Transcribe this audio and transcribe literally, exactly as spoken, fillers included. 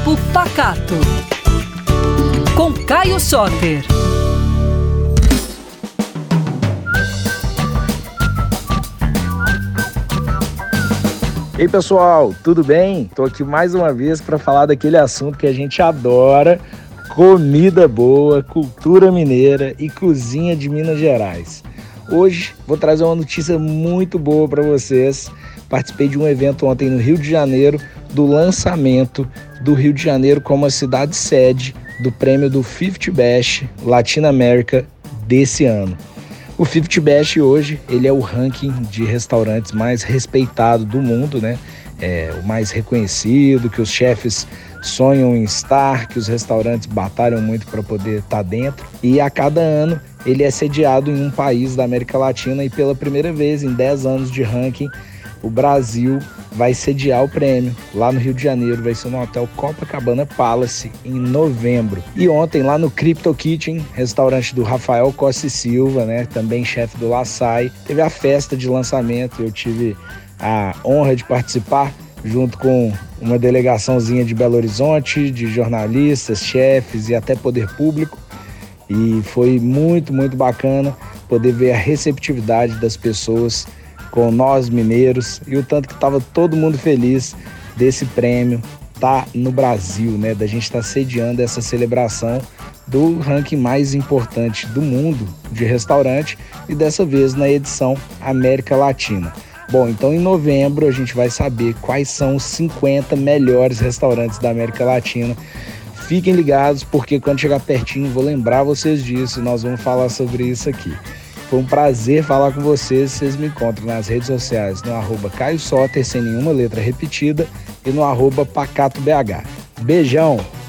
Papo Pacato, com Caio Soter. Ei pessoal, tudo bem? Estou aqui mais uma vez para falar daquele assunto que a gente adora: comida boa, cultura mineira e cozinha de Minas Gerais. Hoje vou trazer uma notícia muito boa para vocês. Participei de um evento ontem no Rio de Janeiro, do lançamento do Rio de Janeiro como a cidade sede do prêmio do fifty Best Latin America desse ano. O fifty Best hoje, ele é o ranking de restaurantes mais respeitado do mundo, né? É o mais reconhecido, que os chefes sonham em estar, que os restaurantes batalham muito para poder estar dentro. E a cada ano ele é sediado em um país da América Latina e pela primeira vez em dez anos de ranking, o Brasil vai sediar o prêmio lá no Rio de Janeiro. Vai ser no Hotel Copacabana Palace em novembro. E ontem lá no Crypto Kitchen, restaurante do Rafael Costa e Silva, né, também chefe do La Salle, teve a festa de lançamento. Eu tive a honra de participar junto com uma delegaçãozinha de Belo Horizonte, de jornalistas, chefes e até poder público. E foi muito, muito bacana poder ver a receptividade das pessoas com nós mineiros e o tanto que estava todo mundo feliz desse prêmio tá no Brasil, né? Da gente estar tá sediando essa celebração do ranking mais importante do mundo de restaurante e dessa vez na edição América Latina. Bom, então em novembro a gente vai saber quais são os cinquenta melhores restaurantes da América Latina. Fiquem ligados, porque quando chegar pertinho vou lembrar vocês disso e nós vamos falar sobre isso aqui. Foi um prazer falar com vocês. Vocês me encontram nas redes sociais no arroba Caio Soter, sem nenhuma letra repetida, e no arroba Pacato B H. Beijão!